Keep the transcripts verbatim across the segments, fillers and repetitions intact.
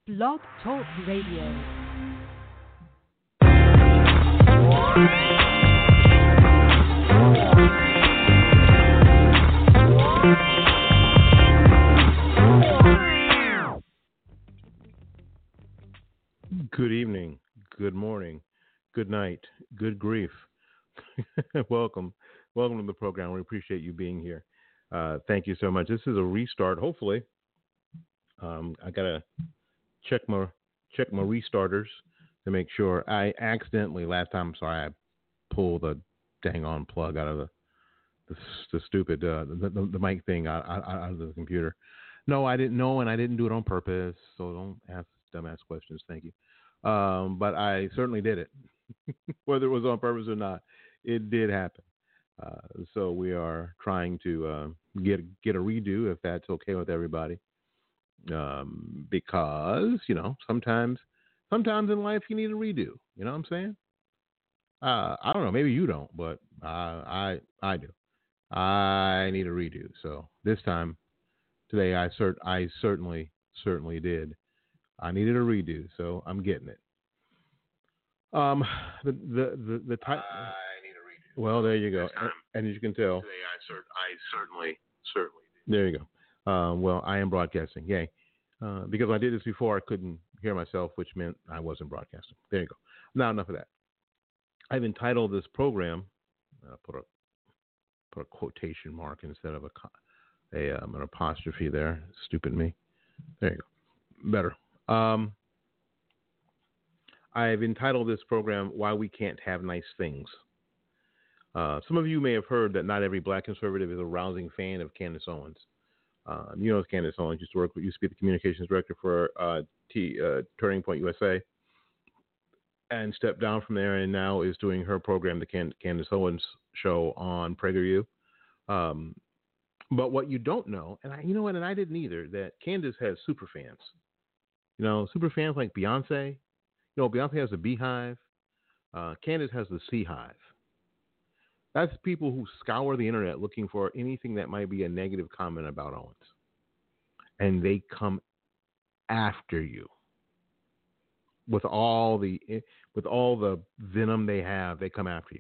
Blog Talk Radio. Good evening, good morning, good night, good grief. Welcome. Welcome to the program. We appreciate you being here. Uh, thank you so much. This is a restart, hopefully. Um, I got to check my check my restarters to make sure. I accidentally, last time, I'm sorry, I pulled the dang on plug out of the the, the stupid, uh, the, the, the mic thing out, out, out of the computer. No, I didn't know, and I didn't do it on purpose, so don't ask dumbass questions. Thank you. Um, but I certainly did it, whether it was on purpose or not. It did happen. Uh, so we are trying to uh, get get a redo, if that's okay with everybody, um, because you know sometimes sometimes in life you need a redo. You know what I'm saying? Uh, I don't know. Maybe you don't, but uh, I I do. I need a redo. So this time today, I cert I certainly certainly did. I needed a redo, so I'm getting it. Um, the the the, the type. I need a redo. Well, there you go. And, and as you can tell, today I cert I certainly certainly did. There you go. Um, well, I am broadcasting. Yay! Uh, because I did this before, I couldn't hear myself, which meant I wasn't broadcasting. There you go. Now enough of that. I've entitled this program. Uh, put a put a quotation mark instead of a a um, an apostrophe there. Stupid me. There you go. Better. Um, I've entitled this program "Why We Can't Have Nice Things." Uh, some of you may have heard that not every black conservative is a rousing fan of Candace Owens. Uh, you know, Candace Owens used to work, used to be the communications director for uh, T, uh, Turning Point U S A, and stepped down from there, and now is doing her program, the Can- Candace Owens Show on PragerU. Um, but what you don't know, and I, you know what, and I didn't either, that Candace has super fans. You know, super fans like Beyonce. You know, Beyonce has the Beehive. Uh, Candace has the Sea Hive. That's people who scour the internet looking for anything that might be a negative comment about Owens. And they come after you. With all the with all the venom they have, they come after you.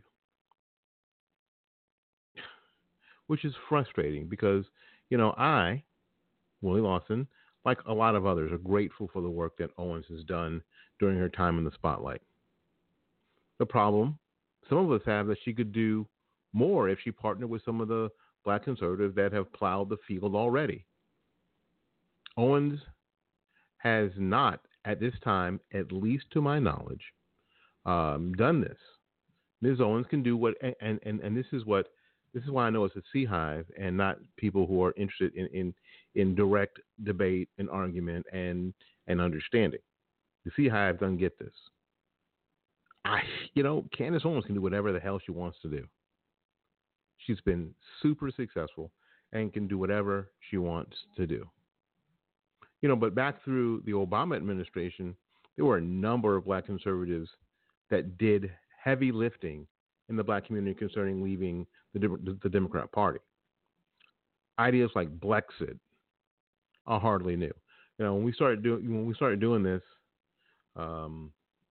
Which is frustrating because, you know, I, Willie Lawson, like a lot of others, are grateful for the work that Owens has done during her time in the spotlight. The problem some of us have that she could do more if she partnered with some of the black conservatives that have plowed the field already. Owens has not, at this time, at least to my knowledge, um, done this. Miz Owens can do what, and, and, and this is what, this is why I know it's a Sea Hive and not people who are interested in, in, in direct debate and argument and, and understanding. The Sea Hive doesn't get this. I, you know, Candace Owens can do whatever the hell she wants to do. She's been super successful and can do whatever she wants to do. You know, but back through the Obama administration, there were a number of black conservatives that did heavy lifting in the black community concerning leaving the, the, the Democrat Party. Ideas like Blexit are hardly new. You know, when we started doing when we started doing this, um,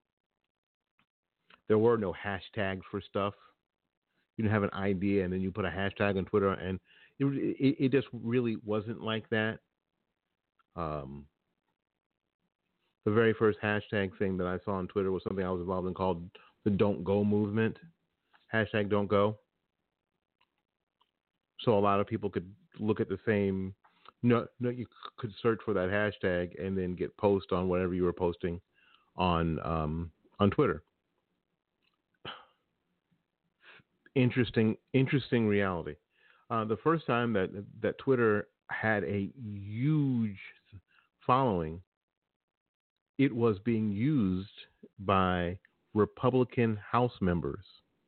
there were no hashtags for stuff. You didn't have an idea, and then you put a hashtag on Twitter, and it it, it just really wasn't like that. Um, the very first hashtag thing that I saw on Twitter was something I was involved in called the Don't Go movement. Hashtag Don't Go. So a lot of people could look at the same, no, no, you could search for that hashtag and then get post on whatever you were posting on um, on Twitter. Interesting, interesting reality. Uh, the first time that that Twitter had a huge following, it was being used by Republican House members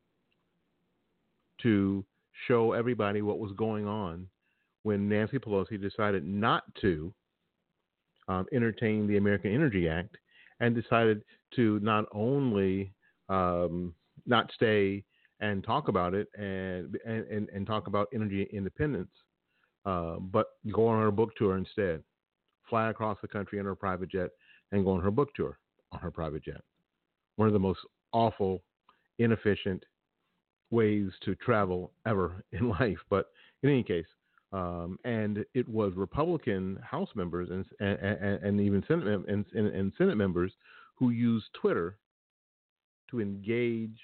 to show everybody what was going on when Nancy Pelosi decided not to um, entertain the American Energy Act and decided to not only um, not stay and talk about it and and, and talk about energy independence, uh, but go on her book tour instead. fly across the country in her private jet, and go on her book tour on her private jet. One of the most awful, inefficient ways to travel ever in life. But in any case, um, and it was Republican House members and and, and even Senate and, and, and Senate members who used Twitter to engage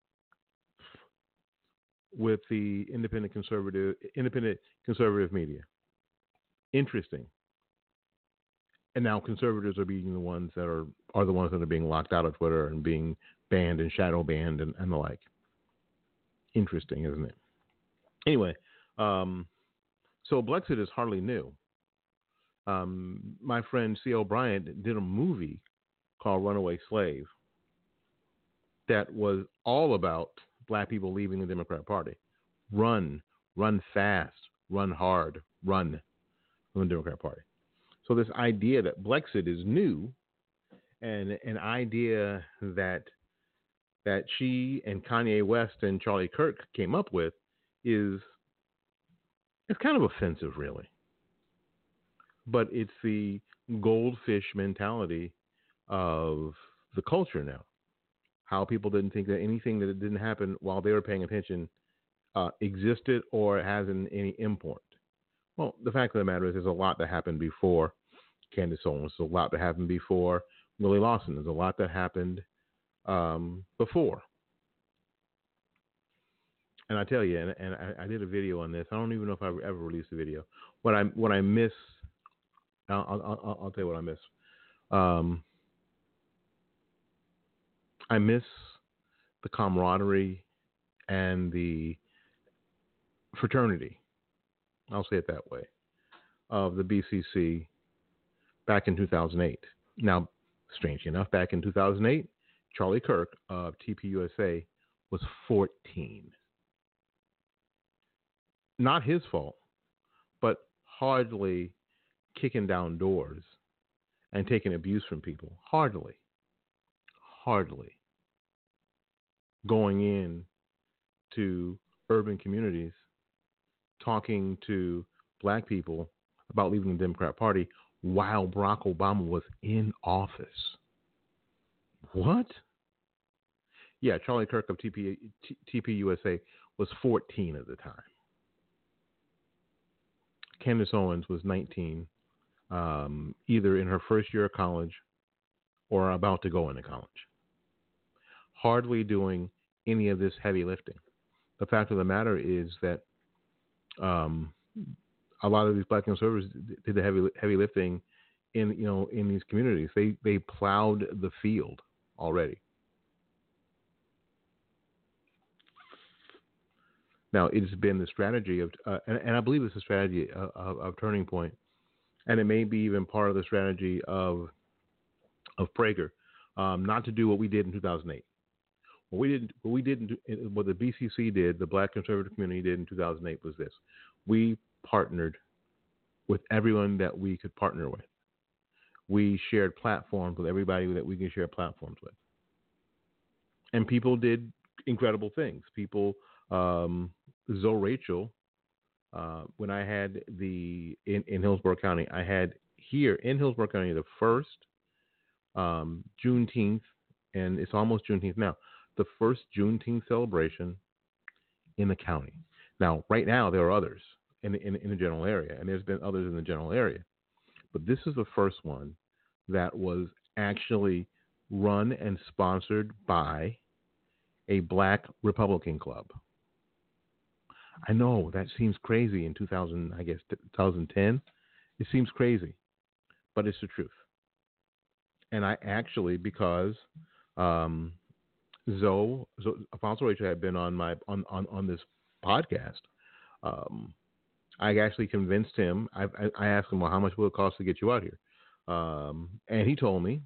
with the independent conservative independent conservative media. Interesting. And now conservatives are being the ones that are are the ones that are being locked out of Twitter and being banned and shadow banned and, and the like. Interesting, isn't it? Anyway, um, so Blexit is hardly new. Um, my friend C L. Bryant did a movie called Runaway Slave that was all about black people leaving the Democrat Party. Run, run fast, run hard, run from the Democrat Party. So this idea that Blexit is new, and an idea that that she and Kanye West and Charlie Kirk came up with is it's kind of offensive, really. But it's the goldfish mentality of the culture now. How people didn't think that anything that didn't happen while they were paying attention uh, existed or has an, any import. Well, the fact of the matter is there's a lot that happened before Candace Owens. There's a lot that happened before Willie Lawson. There's a lot that happened um, before. And I tell you, and, and I, I did a video on this. I don't even know if I ever released a video. What I what I miss, I'll, I'll, I'll tell you what I miss. Um, I miss the camaraderie and the fraternity, I'll say it that way, of the B C C back in two thousand eight. Now, strangely enough, back in two thousand eight, Charlie Kirk of T P U S A was fourteen. Not his fault, but hardly kicking down doors and taking abuse from people. Hardly. Hardly. Going in to urban communities, talking to black people about leaving the Democrat Party while Barack Obama was in office. What? Yeah, Charlie Kirk of T P, T P U S A was fourteen at the time. Candace Owens was nineteen, um, either in her first year of college or about to go into college. Hardly doing any of this heavy lifting. The fact of the matter is that um, a lot of these black conservatives did the heavy heavy lifting in you know in these communities. They they plowed the field already. Now, it's been the strategy of, uh, and, and I believe it's a strategy of, of, of Turning Point, and it may be even part of the strategy of of Prager, um, not to do what we did in two thousand eight. What we did, what we didn't, do, what the B C C did, the Black conservative community did in two thousand eight was this: we partnered with everyone that we could partner with. We shared platforms with everybody that we can share platforms with, and people did incredible things. People. Um, Zoe Rachel, uh, when I had the, in, in Hillsborough County, I had here in Hillsborough County the first um, Juneteenth, and it's almost Juneteenth now, the first Juneteenth celebration in the county. Now, right now, there are others in, in, in the general area, and there's been others in the general area. But this is the first one that was actually run and sponsored by a black Republican club. I know that seems crazy in two thousand, I guess, twenty ten. It seems crazy, but it's the truth. And I actually, because um, Zoe, Zoe, Apostle Rachel had been on my on, on, on this podcast, um, I actually convinced him. I, I, I asked him, well, how much will it cost to get you out here? Um, and he told me,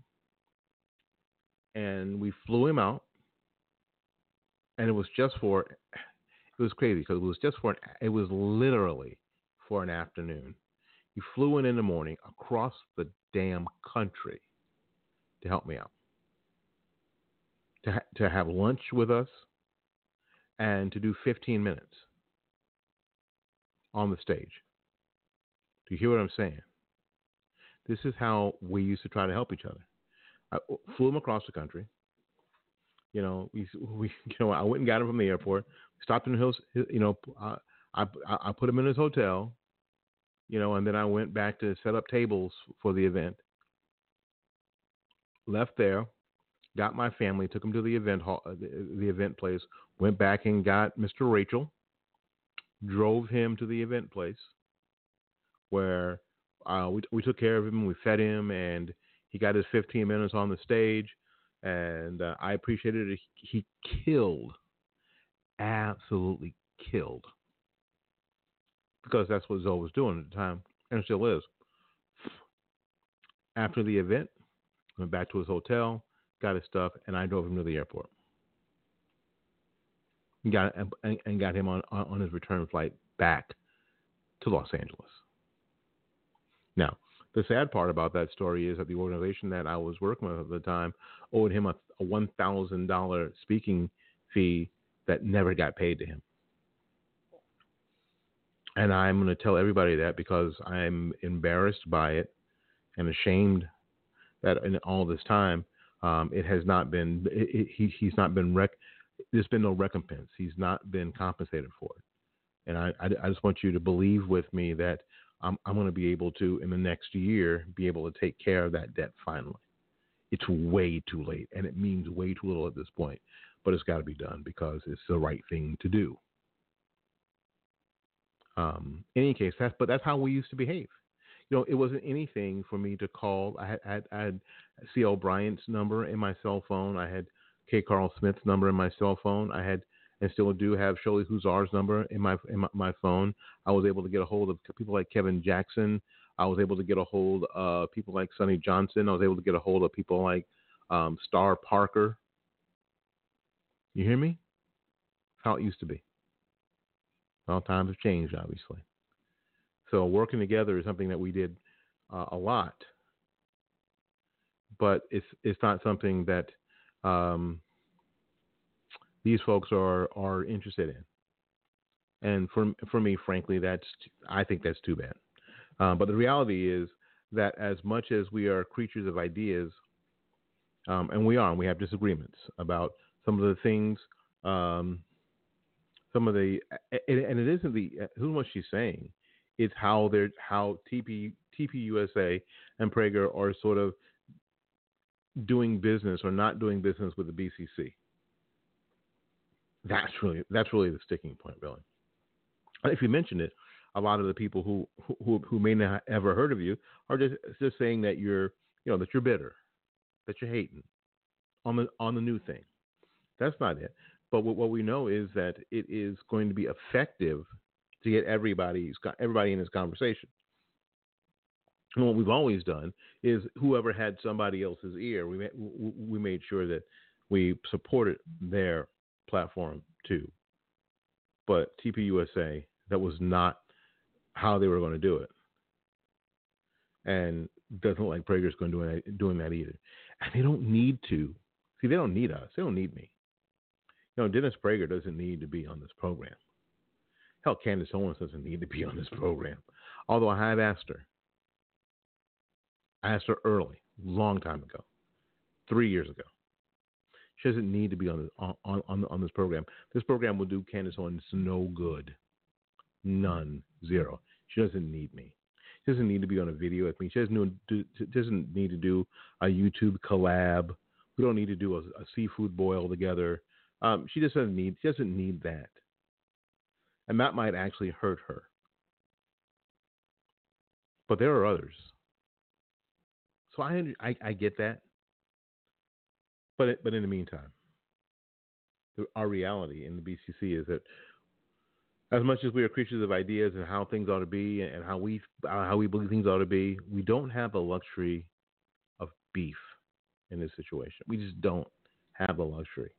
and we flew him out, and it was just for. It was crazy because it was just for, an, it was literally for an afternoon. He flew in in the morning across the damn country to help me out, to, ha- to have lunch with us and to do fifteen minutes on the stage. Do you hear what I'm saying? This is how we used to try to help each other. I flew him across the country. You know, we, we you know, I went and got him from the airport. Stopped in the hills. You know, I, I I put him in his hotel. You know, and then I went back to set up tables for the event. Left there, got my family, took him to the event hall, the, the event place. Went back and got Mister Rachel. Drove him to the event place where uh, we we took care of him. We fed him, and he got his fifteen minutes on the stage. And uh, I appreciated it. He killed, absolutely killed, because that's what Zoe was doing at the time, and still is. After the event, went back to his hotel, got his stuff, and I drove him to the airport. And got and, and got him on, on his return flight back to Los Angeles. Now, the sad part about that story is that the organization that I was working with at the time owed him a, a one thousand dollars speaking fee that never got paid to him. And I'm going to tell everybody that because I'm embarrassed by it and ashamed that in all this time, um, it has not been, it, it, he, he's not been, rec- there's been no recompense. He's not been compensated for it. And I, I, I just want you to believe with me that I'm, I'm going to be able to, in the next year, be able to take care of that debt finally. It's way too late, and it means way too little at this point. But it's got to be done because it's the right thing to do. Um, in any case, that's, but that's how we used to behave. You know, it wasn't anything for me to call. I had, I had, I had C L Bryant's number in my cell phone. I had K. Carl Smith's number in my cell phone. I had, and still do have Shirley Huzar's number in my in my, my phone. I was able to get a hold of people like Kevin Jackson. I was able to get a hold of people like Sonny Johnson. I was able to get a hold of people like um, Star Parker. You hear me? How it used to be. Well, times have changed, obviously. So working together is something that we did uh, a lot, but it's it's not something that um, these folks are are interested in. And for for me, frankly, that's I think that's too bad. Uh, but the reality is that as much as we are creatures of ideas, um, and we are, and we have disagreements about some of the things, um, some of the, and, and it isn't the who what she's saying. It's how they're how T P T P U S A and Prager are sort of doing business or not doing business with the B C C. That's really that's really the sticking point, Billy. If you mention it, a lot of the people who who who may not have ever heard of you are just just saying that you're you know that you're bitter, that you're hating on the on the new thing. That's not it. But what, what we know is that it is going to be effective to get everybody everybody in this conversation. And what we've always done is whoever had somebody else's ear, we made, we made sure that we supported their platform too. But T P U S A, that was not how they were going to do it. And doesn't look like Prager's going to do that, doing that either. And they don't need to. See, they don't need us. They don't need me. You know, Dennis Prager doesn't need to be on this program. Hell, Candace Owens doesn't need to be on this program. Although I have asked her. I asked her early, long time ago, three years ago. She doesn't need to be on this, on, on, on this program. This program will do Candace Owens no good. None. Zero. She doesn't need me. She doesn't need to be on a video with me. She doesn't, do, doesn't need to do a YouTube collab. We don't need to do a, a seafood boil together. Um, she just doesn't need. She doesn't need that, and that might actually hurt her. But there are others. So I I, I get that. But it, but in the meantime, the, our reality in the B C C is that as much as we are creatures of ideas and how things ought to be and how we how we believe things ought to be, we don't have the luxury of beef in this situation. We just don't have the luxury.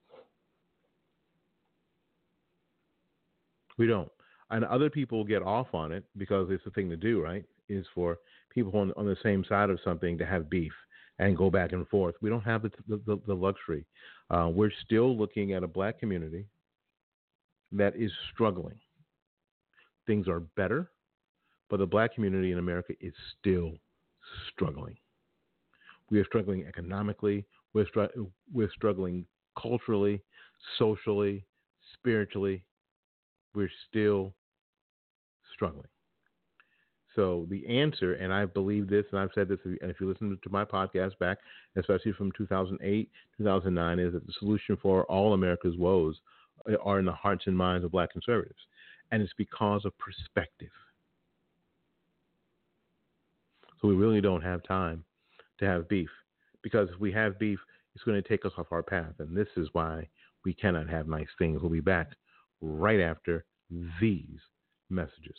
We don't. And other people get off on it because it's the thing to do, right? Is for people on, on the same side of something to have beef and go back and forth. We don't have the the, the luxury. Uh, we're still looking at a black community that is struggling. Things are better, but the black community in America is still struggling. We are struggling economically. We're, str- we're struggling culturally, socially, spiritually. We're still struggling. So the answer, and I believe this, and I've said this, and if you listen to my podcast back, especially from two thousand eight, two thousand nine, is that the solution for all America's woes are in the hearts and minds of black conservatives. And it's because of perspective. So we really don't have time to have beef, because if we have beef, it's going to take us off our path. And this is why we cannot have nice things. We'll be back right after these messages.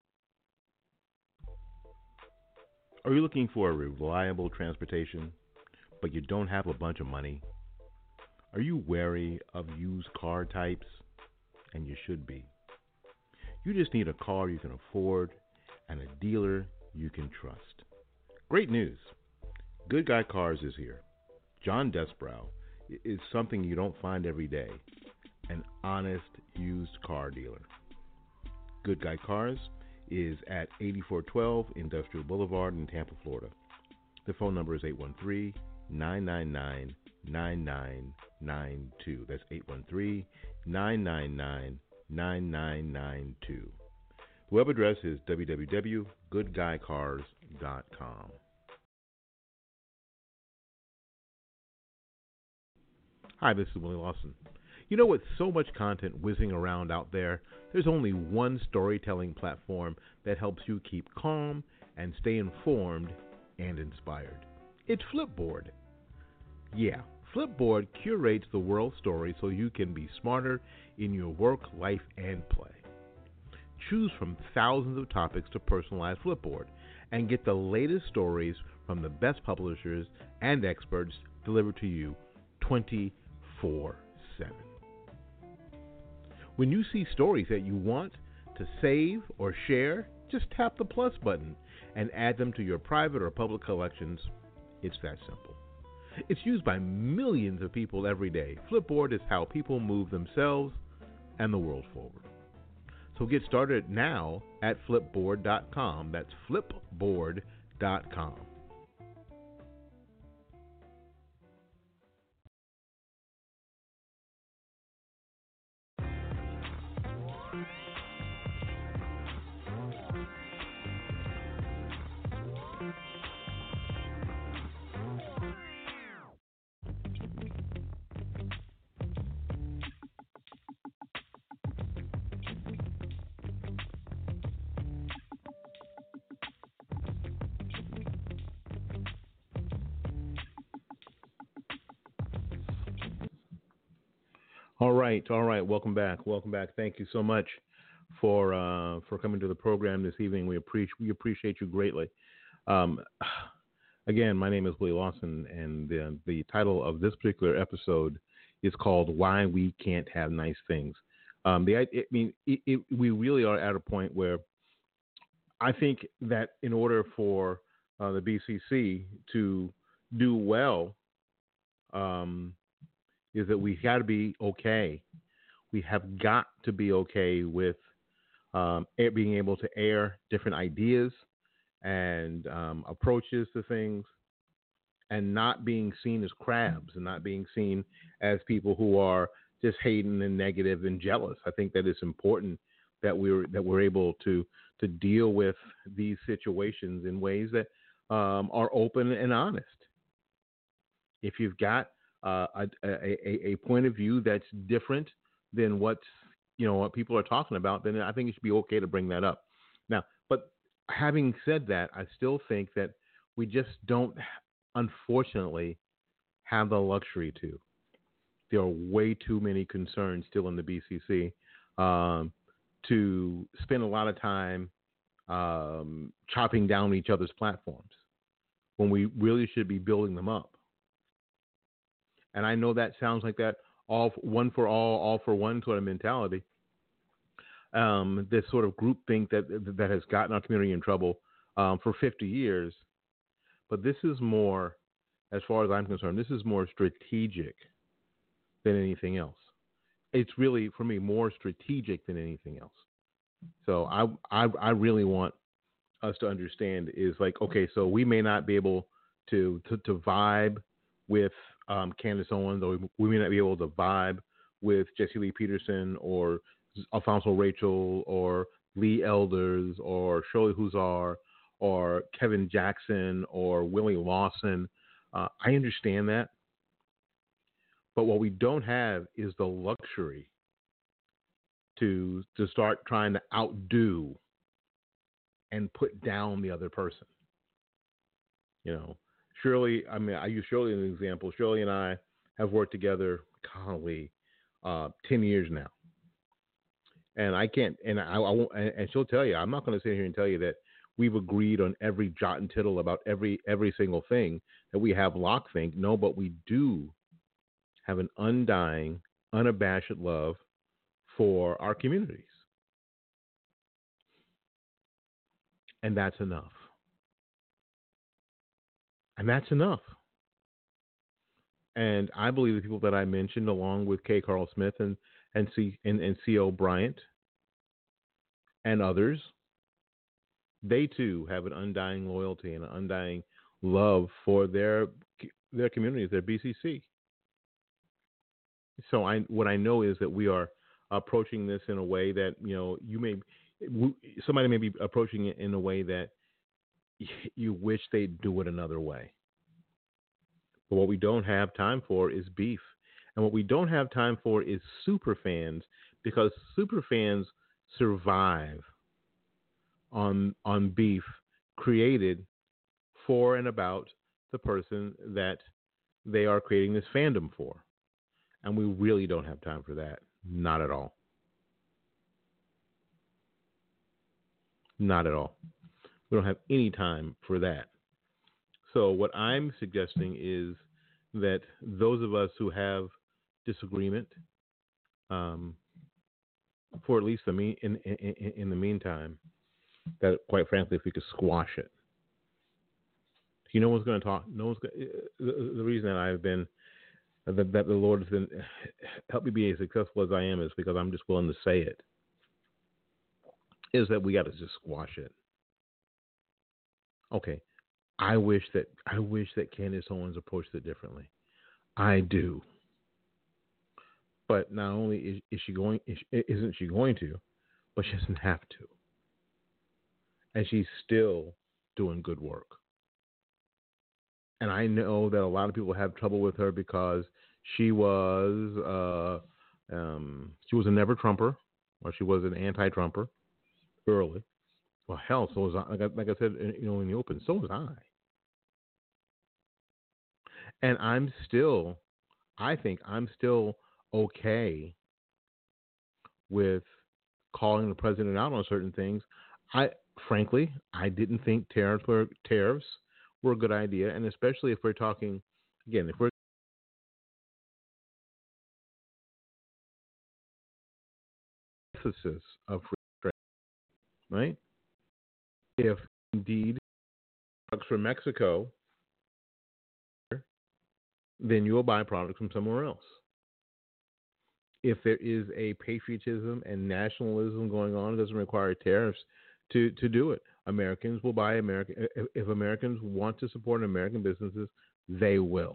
Are you looking for a reliable transportation, but you don't have a bunch of money? Are you wary of used car types? And you should be. You just need a car you can afford and a dealer you can trust. Great news. Good Guy Cars is here. John Desbrow is something you don't find every day. An honest used car dealer. Good Guy Cars is at eighty-four twelve Industrial Boulevard in Tampa, Florida. The phone number is eight one three, nine nine nine, nine nine nine two. That's eight one three, nine nine nine, nine nine nine two. The web address is w w w dot good guy cars dot com. Hi, this is Willie Lawson. You know, with so much content whizzing around out there, there's only one storytelling platform that helps you keep calm and stay informed and inspired. It's Flipboard. Yeah, Flipboard curates the world story so you can be smarter in your work, life, and play. Choose from thousands of topics to personalize Flipboard and get the latest stories from the best publishers and experts delivered to you twenty-four seven. When you see stories that you want to save or share, just tap the plus button and add them to your private or public collections. It's that simple. It's used by millions of people every day. Flipboard is how people move themselves and the world forward. So get started now at flipboard dot com. That's flipboard dot com. All right, all right. Welcome back. Welcome back. Thank you so much for uh, for coming to the program this evening. We appreciate we appreciate you greatly. Um, again, my name is Willie Lawson, and the, the title of this particular episode is called "Why We Can't Have Nice Things." Um, the I, I mean, it, it, we really are at a point where I think that in order for uh, the B C C to do well, um, is that we got to be okay. We have got to be okay with um, being able to air different ideas and um, approaches to things, and not being seen as crabs and not being seen as people who are just hating and negative and jealous. I think that it's important that we're that we're able to to deal with these situations in ways that um, are open and honest. If you've got uh, a, a, a point of view that's different than what's you know what people are talking about, then I think it should be okay to bring that up. Now, but having said that, I still think that we just don't, unfortunately, have the luxury to. There are way too many concerns still in the B C C um, to spend a lot of time um, chopping down each other's platforms when we really should be building them up. And I know that sounds like that all one for all, all for one sort of mentality. Um, this sort of groupthink that that has gotten our community in trouble um, for fifty years. But this is more, as far as I'm concerned, this is more strategic than anything else. It's really, for me, more strategic than anything else. So I I, I really want us to understand is like, okay, so we may not be able to to, to vibe with um, Candace Owens, or we may not be able to vibe with Jesse Lee Peterson or Alfonso Rachel or Lee Elders or Shirley Huzar or Kevin Jackson or Willie Lawson. Uh, I understand that. But what we don't have is the luxury to to start trying to outdo and put down the other person. You know, Shirley, I mean, I use Shirley as an example. Shirley and I have worked together, golly, uh, ten years now. And I can't, and I, I won't, and she'll tell you, I'm not going to sit here and tell you that we've agreed on every jot and tittle about every every single thing, that we have lockthink. No, but we do have an undying, unabashed love for our communities. And that's enough. And that's enough. And I believe the people that I mentioned, along with K. Carl Smith and and C and, and C. O. Bryant and others, they too have an undying loyalty and an undying love for their their communities, their B C C. So I, what I know is that we are approaching this in a way that, you know, you may, somebody may be approaching it in a way that you wish they'd do it another way. But what we don't have time for is beef. And what we don't have time for is super fans, because super fans survive on on beef created for and about the person that they are creating this fandom for. And we really don't have time for that. Not at all. Not at all. We don't have any time for that. So what I'm suggesting is that those of us who have disagreement, um, for at least the me- in, in, in the meantime, that quite frankly, if we could squash it. You know what's going to talk? No one's gonna, the, the reason that I've been That, that the Lord has been help me be as successful as I am is because I'm just willing to say it. Is that we got to just squash it? Okay, I wish that I wish that Candace Owens approached it differently. I do, but not only is, is she going, is, isn't she going to, but she doesn't have to, and she's still doing good work. And I know that a lot of people have trouble with her because she was uh, um, she was a never Trumper, or she was an anti-Trumper early. Well, hell, so was I. Like I, like I said, you know, in the open, so was I. And I'm still, I think I'm still okay with calling the president out on certain things. I frankly, I didn't think tariffs were tariffs were a good idea, and especially if we're talking, again, if we're emphasis of free trade, right? If indeed products from Mexico, then you'll buy products from somewhere else. If there is a patriotism and nationalism going on, it doesn't require tariffs to, to do it. Americans will buy American. If, if Americans want to support American businesses, they will.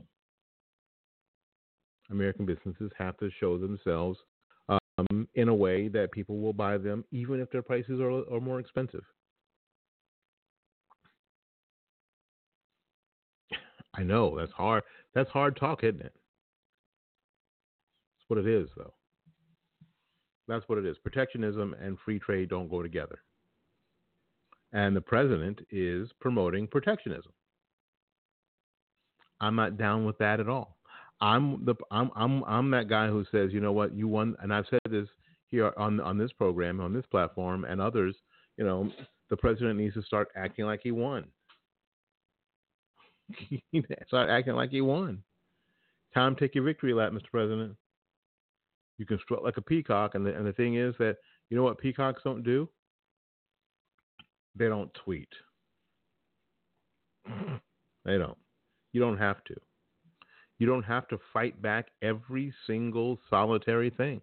American businesses have to show themselves um, in a way that people will buy them, even if their prices are, are more expensive. I know that's hard. That's hard talk, isn't it? That's what it is, though. That's what it is. Protectionism and free trade don't go together. And the president is promoting protectionism. I'm not down with that at all. I'm the I'm I'm I'm that guy who says, you know what, you won, and I've said this here on on this program, on this platform, and others. You know, the president needs to start acting like he won. Start acting like he won. Time to take your victory lap, Mister President. You can strut like a peacock, and the and the thing is that, you know what peacocks don't do? They don't tweet. They don't. You don't have to. You don't have to fight back every single solitary thing.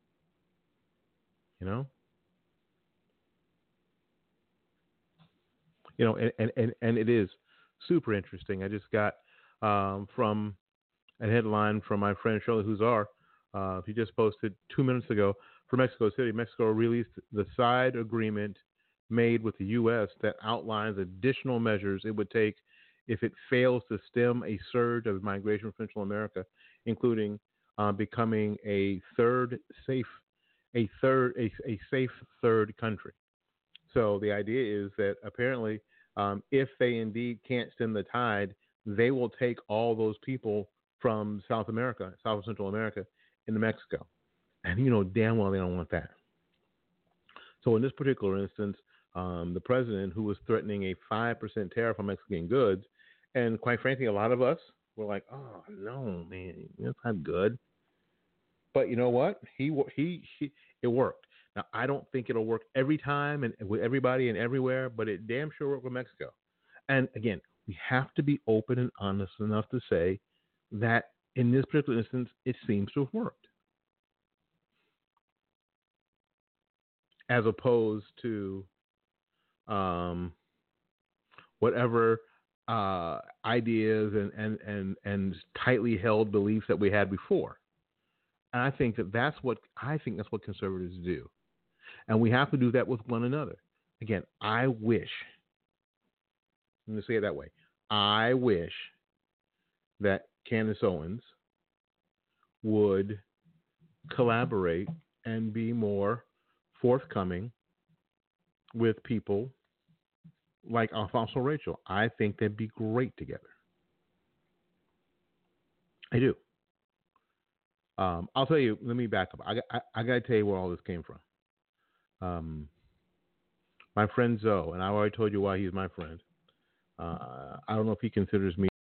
You know? You know, and, and, and, and it is super interesting. I just got um, from a headline from my friend Shirley Huzar. Uh, he just posted two minutes ago from Mexico City. Mexico released the side agreement made with the U S that outlines additional measures it would take if it fails to stem a surge of migration from Central America, including uh, becoming a third safe, a third, a, a safe third country. So the idea is that apparently, um, if they indeed can't stem the tide, they will take all those people from South America, South and Central America, into Mexico. And you know damn well they don't want that. So in this particular instance, um, the president, who was threatening a five percent tariff on Mexican goods, and quite frankly, a lot of us were like, oh, no, man, that's not good. But you know what? He he, he it worked. Now I don't think it'll work every time and with everybody and everywhere, but it damn sure worked with Mexico. And again, we have to be open and honest enough to say that in this particular instance, it seems to have worked, as opposed to um, whatever uh, ideas and, and, and, and tightly held beliefs that we had before. And I think that that's what I think that's what conservatives do. And we have to do that with one another. Again, I wish, let me say it that way, I wish that Candace Owens would collaborate and be more forthcoming with people like Alfonso Rachel. I think they'd be great together. I do. Um, I'll tell you, let me back up. I, I, I got to tell you where all this came from. Um, my friend Zoe, and I already told you why he's my friend. Uh, I don't know if he considers me